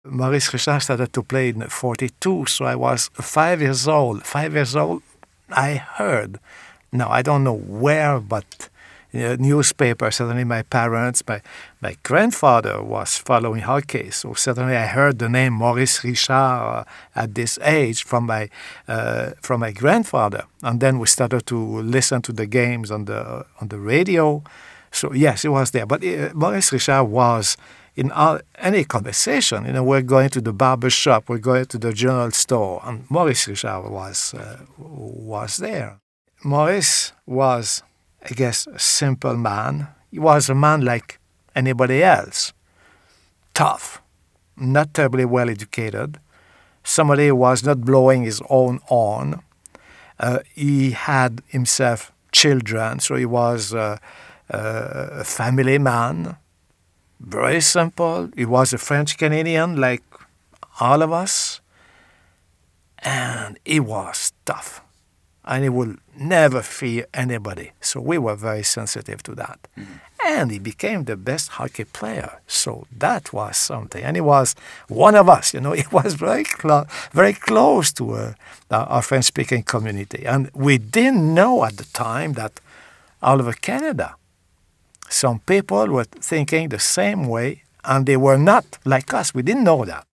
Maurice Richard started to play in 42, so I was 5 years old. 5 years old, I heard. Now, I don't know where, but newspapers, certainly my parents, my grandfather was following hockey, so certainly I heard the name Maurice Richard at this age from my grandfather, and then we started to listen to the games on the radio. So yes, it was there. But Maurice Richard was in any conversation. We're going to the barber shop, we're going to the general store, and Maurice Richard was there. Maurice was, I guess, a simple man. He was a man like anybody else. Tough, not terribly well educated. Somebody who was not blowing his own horn. He had himself children, so he was a family man. Very simple. He was a French Canadian like all of us. And he was tough. And he would never fear anybody. So we were very sensitive to that. Mm-hmm. And he became the best hockey player. So that was something. And he was one of us. He was very close to our French-speaking community. And we didn't know at the time that all over Canada, some people were thinking the same way, and they were not like us. We didn't know that.